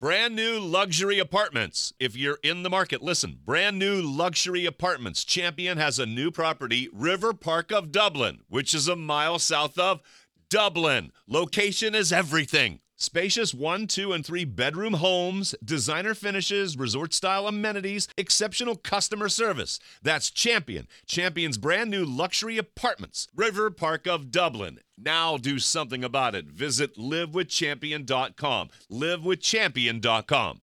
Brand new luxury apartments. If you're in the market, listen. Brand new luxury apartments. Champion has a new property, River Park of Dublin, which is a mile south of Dublin. Location is everything. Spacious 1, 2, and 3 bedroom homes, designer finishes, resort-style amenities, exceptional customer service. That's Champion. Champion's brand new luxury apartments, River Park of Dublin. Now do something about it. Visit livewithchampion.com. livewithchampion.com.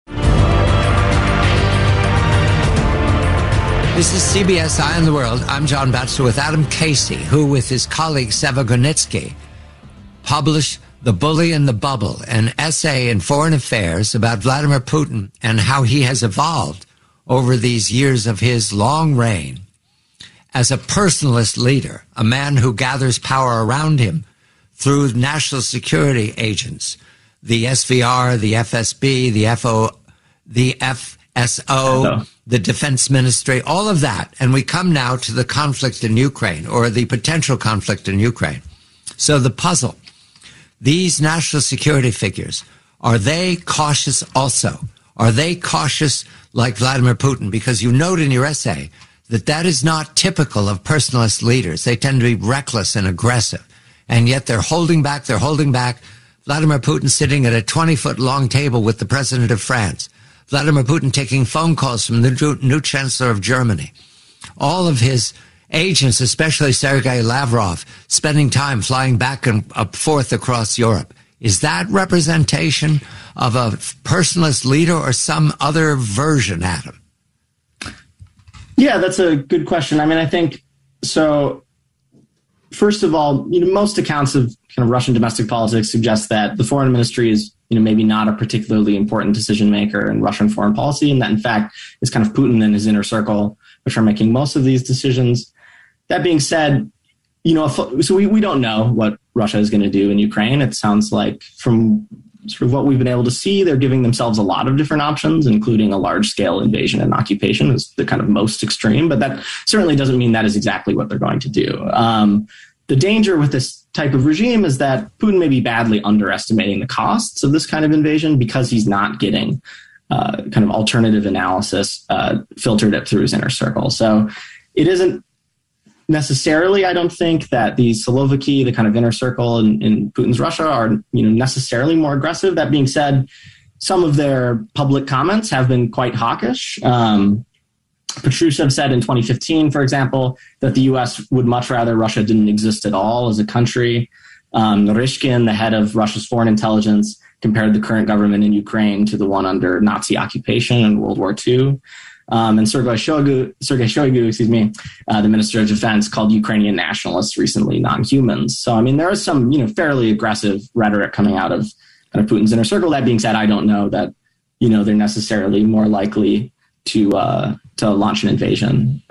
This is CBS Eye on the World. I'm John Batchelor with Adam Casey, who with his colleague Seva Grunitsky published The Bully in the Bubble, an essay in Foreign Affairs about Vladimir Putin and how he has evolved over these years of his long reign as a personalist leader, a man who gathers power around him through national security agents, the SVR, the FSB, the FSO, the Defense Ministry, all of that. And we come now to the conflict in Ukraine, or the potential conflict in Ukraine. So the puzzle. These national security figures, are they cautious also? Are they cautious like Vladimir Putin? Because you note in your essay that that is not typical of personalist leaders. They tend to be reckless and aggressive. And yet they're holding back. Vladimir Putin sitting at a 20-foot long table with the president of France. Vladimir Putin taking phone calls from the new chancellor of Germany. All of his agents, especially Sergei Lavrov, spending time flying back and forth across Europe. Is that representation of a personalist leader or some other version, Adam? Yeah, that's a good question. I mean, I think so. First of all, most accounts of kind of Russian domestic politics suggest that the foreign ministry is, maybe not a particularly important decision maker in Russian foreign policy, and that in fact it's kind of Putin and his inner circle which are making most of these decisions. That being said, so we don't know what Russia is going to do in Ukraine. It sounds like from sort of what we've been able to see, they're giving themselves a lot of different options, including a large-scale invasion and occupation is the kind of most extreme. But that certainly doesn't mean that is exactly what they're going to do. The danger with this type of regime is that Putin may be badly underestimating the costs of this kind of invasion because he's not getting kind of alternative analysis filtered it through his inner circle. So it isn't necessarily, I don't think, that the Siloviki, the kind of inner circle in Putin's Russia, are necessarily more aggressive. That being said, some of their public comments have been quite hawkish. Patrushev said in 2015, for example, that the U.S. would much rather Russia didn't exist at all as a country. Narishkin, the head of Russia's foreign intelligence, compared the current government in Ukraine to the one under Nazi occupation in World War II. And Sergei Shoigu, the Minister of Defense, called Ukrainian nationalists recently non-humans. So, I mean, there is some, fairly aggressive rhetoric coming out of kind of Putin's inner circle. That being said, I don't know that, they're necessarily more likely to launch an invasion.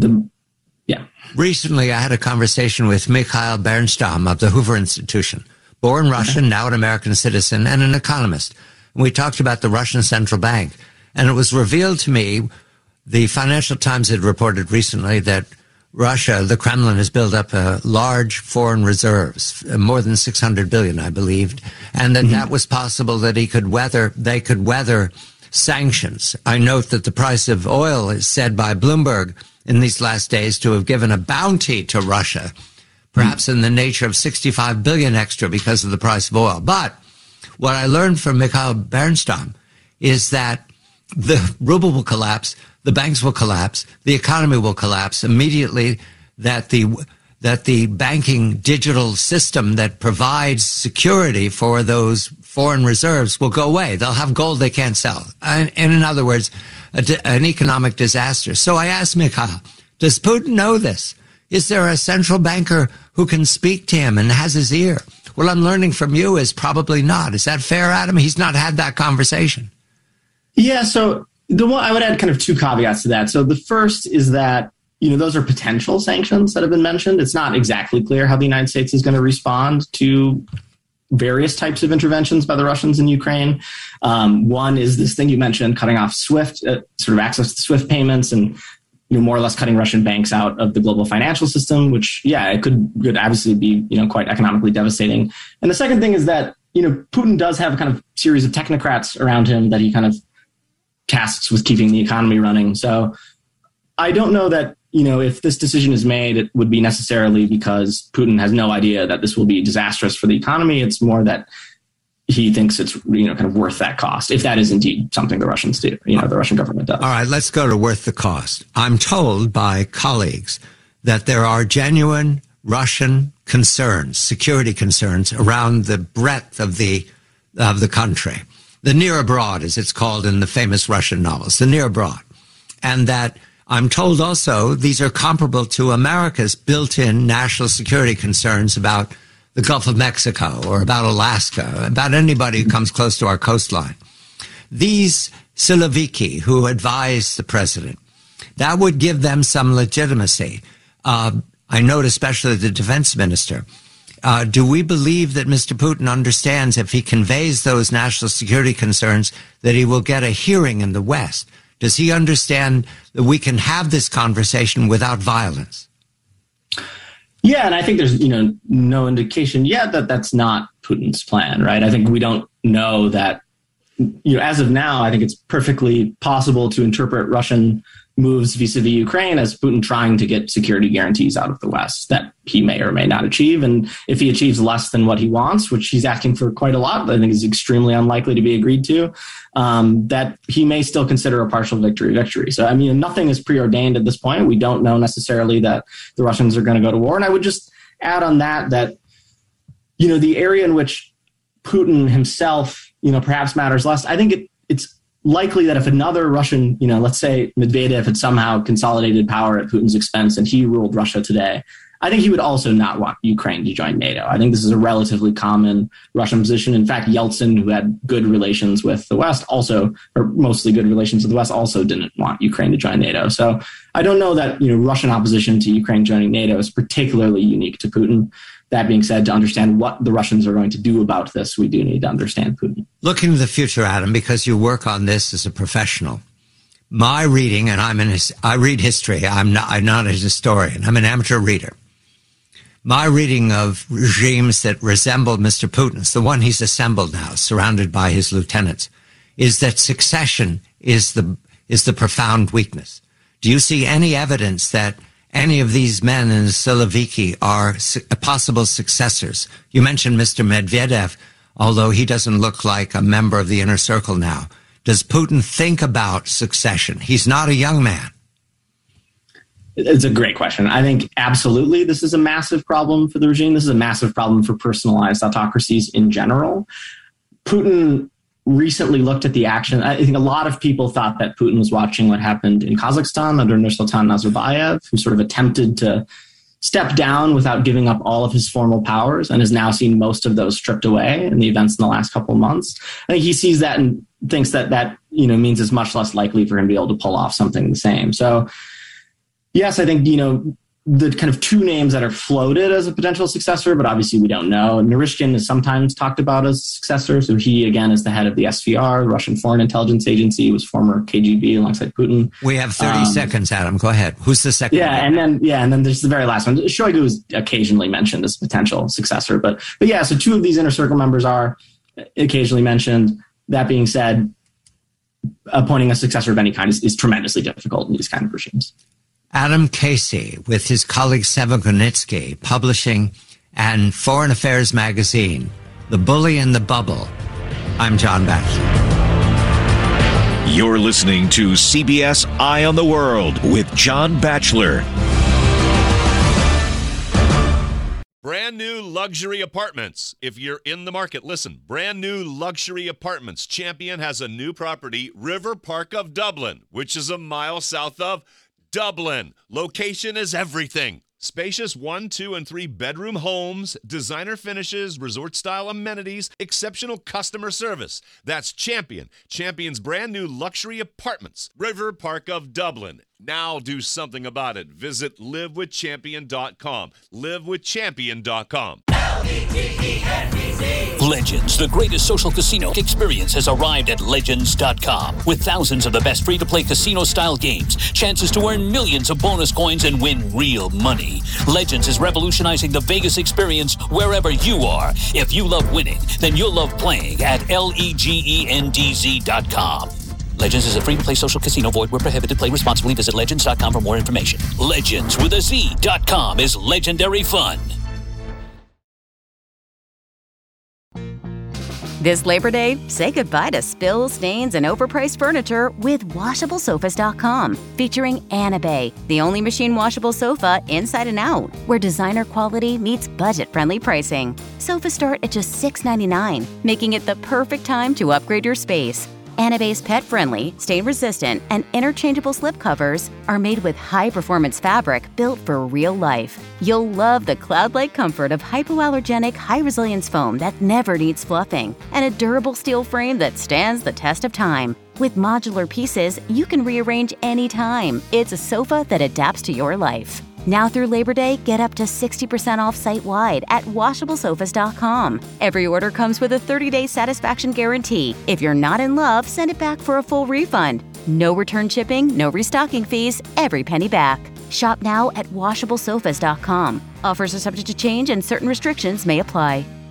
Recently, I had a conversation with Mikhail Bernstam of the Hoover Institution, born Russian, now an American citizen, and an economist. And we talked about the Russian Central Bank. And it was revealed to me, the Financial Times had reported recently that Russia, the Kremlin, has built up large foreign reserves, more than 600 billion, I believed, and that that was possible that they could weather sanctions. I note that the price of oil is said by Bloomberg in these last days to have given a bounty to Russia, perhaps in the nature of 65 billion extra because of the price of oil. But what I learned from Mikhail Bernstam is that the ruble will collapse, the banks will collapse, the economy will collapse immediately, that the banking digital system that provides security for those foreign reserves will go away. They'll have gold they can't sell. And in other words, an economic disaster. So I asked Mikhail, does Putin know this? Is there a central banker who can speak to him and has his ear? Well, I'm learning from you is probably not. Is that fair, Adam? He's not had that conversation. Yeah, so I would add kind of two caveats to that. So the first is that, those are potential sanctions that have been mentioned. It's not exactly clear how the United States is going to respond to various types of interventions by the Russians in Ukraine. One is this thing you mentioned, cutting off SWIFT, sort of access to SWIFT payments and more or less cutting Russian banks out of the global financial system, which, it could obviously be, quite economically devastating. And the second thing is that Putin does have a kind of series of technocrats around him that he kind of tasks with keeping the economy running. So I don't know that, if this decision is made, it would be necessarily because Putin has no idea that this will be disastrous for the economy. It's more that he thinks it's, kind of worth that cost, if that is indeed something the Russians do, the Russian government does. All right, let's go to worth the cost. I'm told by colleagues that there are genuine Russian concerns, security concerns around the breadth of the country. The near abroad, as it's called in the famous Russian novels, the near abroad. And that I'm told also these are comparable to America's built-in national security concerns about the Gulf of Mexico or about Alaska, about anybody who comes close to our coastline. These Siloviki who advise the president, that would give them some legitimacy. I note especially the defense minister. Do we believe that Mr. Putin understands if he conveys those national security concerns that he will get a hearing in the West? Does he understand that we can have this conversation without violence? Yeah, and I think there's, no indication yet that that's not Putin's plan, right? I think we don't know that, as of now, I think it's perfectly possible to interpret Russian moves vis-a-vis Ukraine as Putin trying to get security guarantees out of the West that he may or may not achieve. And if he achieves less than what he wants, which he's asking for quite a lot, I think is extremely unlikely to be agreed to, that he may still consider a partial victory. So, nothing is preordained at this point. We don't know necessarily that the Russians are going to go to war. And I would just add on that, the area in which Putin himself, perhaps matters less, I think it's likely that if another Russian, let's say Medvedev had somehow consolidated power at Putin's expense and he ruled Russia today, I think he would also not want Ukraine to join NATO. I think this is a relatively common Russian position. In fact, Yeltsin, who had good relations with the West also, or mostly good relations with the West, also didn't want Ukraine to join NATO. So I don't know that, Russian opposition to Ukraine joining NATO is particularly unique to Putin. That being said, to understand what the Russians are going to do about this, we do need to understand Putin. Looking to the future, Adam, because you work on this as a professional, my reading, and I read history. I'm not a historian. I'm an amateur reader. My reading of regimes that resemble Mr. Putin's, the one he's assembled now, surrounded by his lieutenants, is that succession is the profound weakness. Do you see any evidence that any of these men in the Siloviki are possible successors? You mentioned Mr. Medvedev, although he doesn't look like a member of the inner circle now. Does Putin think about succession? He's not a young man. It's a great question. I think absolutely this is a massive problem for the regime. This is a massive problem for personalized autocracies in general. Putin recently looked at the action. I think a lot of people thought that Putin was watching what happened in Kazakhstan under Nursultan Nazarbayev, who sort of attempted to step down without giving up all of his formal powers and has now seen most of those stripped away in the events in the last couple of months. I think he sees that and thinks that means it's much less likely for him to be able to pull off something the same. So yes, I think, the kind of two names that are floated as a potential successor, but obviously we don't know. Naryshkin is sometimes talked about as a successor. So he, again, is the head of the SVR, the Russian Foreign Intelligence Agency, was former KGB alongside Putin. We have 30 seconds, Adam. Go ahead. Who's the second? And then there's the very last one. Shoigu is occasionally mentioned as a potential successor. But yeah, so two of these inner circle members are occasionally mentioned. That being said, appointing a successor of any kind is tremendously difficult in these kind of regimes. Adam Casey, with his colleague Seva Gunitsky, publishing and Foreign Affairs magazine, The Bully in the Bubble. I'm John Batchelor. You're listening to CBS Eye on the World with John Batchelor. Brand new luxury apartments. If you're in the market, listen. Brand new luxury apartments. Champion has a new property, River Park of Dublin, which is a mile south of Dublin. Location is everything. Spacious 1, 2, and 3 bedroom homes, designer finishes, resort-style amenities, exceptional customer service. That's Champion. Champion's brand new luxury apartments, River Park of Dublin. Now do something about it. Visit livewithchampion.com. Livewithchampion.com. Legends, the greatest social casino experience, has arrived at Legends.com. With thousands of the best free-to-play casino-style games, chances to earn millions of bonus coins and win real money. Legends is revolutionizing the Vegas experience wherever you are. If you love winning, then you'll love playing at LEGENDZ.com. Legends is a free-to-play social casino. Void where prohibited. Play responsibly. Visit Legends.com for more information. Legends with a Z.com is legendary fun. This Labor Day, say goodbye to spills, stains, and overpriced furniture with WashableSofas.com, featuring Anabay, the only machine washable sofa inside and out, where designer quality meets budget-friendly pricing. Sofas start at just $6.99, making it the perfect time to upgrade your space. Anabay's pet-friendly, stain-resistant, and interchangeable slipcovers are made with high-performance fabric built for real life. You'll love the cloud-like comfort of hypoallergenic, high-resilience foam that never needs fluffing, and a durable steel frame that stands the test of time. With modular pieces, you can rearrange anytime. It's a sofa that adapts to your life. Now through Labor Day, get up to 60% off site-wide at WashableSofas.com. Every order comes with a 30-day satisfaction guarantee. If you're not in love, send it back for a full refund. No return shipping, no restocking fees, every penny back. Shop now at WashableSofas.com. Offers are subject to change and certain restrictions may apply.